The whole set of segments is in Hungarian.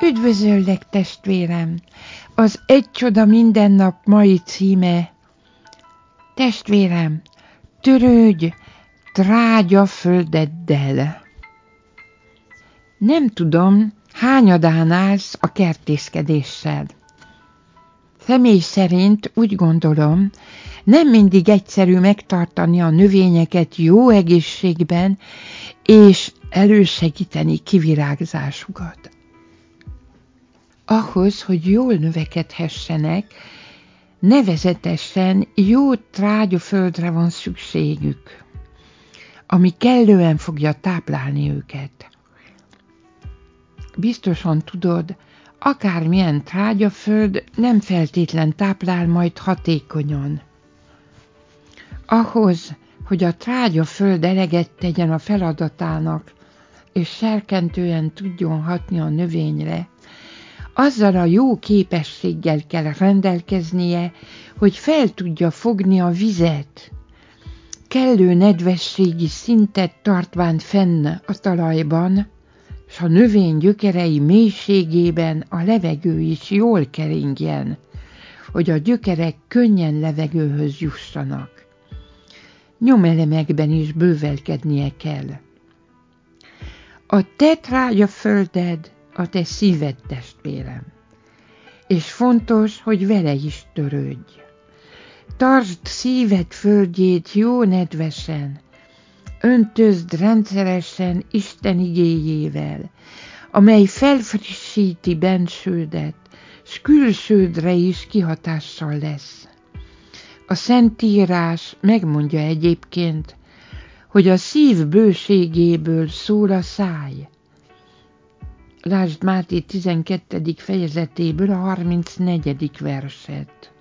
Üdvözöllek, testvérem! Az Egy csoda minden nap mai címe: testvérem, törődj trágya földeddel. Nem tudom, hányadán állsz a kertészkedéssel. Személy szerint úgy gondolom, nem mindig egyszerű megtartani a növényeket jó egészségben, és elősegíteni kivirágzásukat. Ahhoz, hogy jól növekedhessenek, nevezetesen jó trágyaföldre van szükségük, ami kellően fogja táplálni őket. Biztosan tudod, akármilyen trágyaföld nem feltétlen táplál majd hatékonyan. Ahhoz, hogy a trágyaföld eleget tegyen a feladatának, és serkentően tudjon hatni a növényre, azzal a jó képességgel kell rendelkeznie, hogy fel tudja fogni a vizet, kellő nedvességi szintet tartván fenn a talajban, s a növény gyökerei mélységében a levegő is jól keringjen, hogy a gyökerek könnyen levegőhöz jussanak. Nyomelemekben is bővelkednie kell. A te trágyafölded a te szíved, testvérem, és fontos, hogy vele is törődj. Tartsd szíved földjét jó nedvesen, öntözd rendszeresen Isten igéjével, amely felfrissíti bensődet, s külsődre is kihatással lesz. A Szentírás megmondja egyébként, hogy a szív bőségéből szól a száj. Lásd Máté 12. fejezetéből a 34. verset.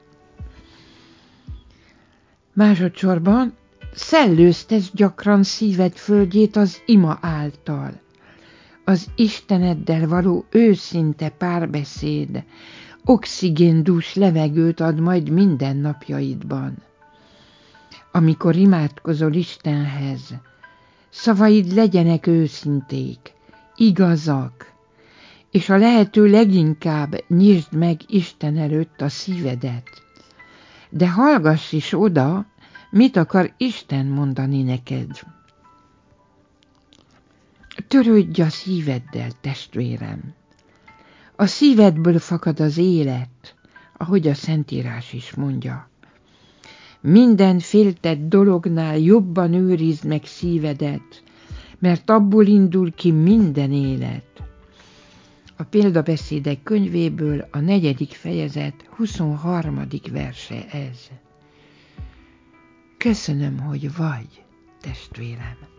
Másodszorban szellőztesd gyakran szíved földjét az ima által. Az Isteneddel való őszinte párbeszéd oxigéndús levegőt ad majd minden napjaidban. Amikor imádkozol Istenhez, szavaid legyenek őszinték, igazak, és a lehető leginkább nyisd meg Isten előtt a szívedet. De hallgass is oda, mit akar Isten mondani neked. Törődj a szíveddel, testvérem. A szívedből fakad az élet, ahogy a Szentírás is mondja. Minden féltett dolognál jobban őrizd meg szívedet, mert abból indul ki minden élet. A Példabeszédek könyvéből a 4. fejezet 23. verse ez. Köszönöm, hogy vagy, testvérem.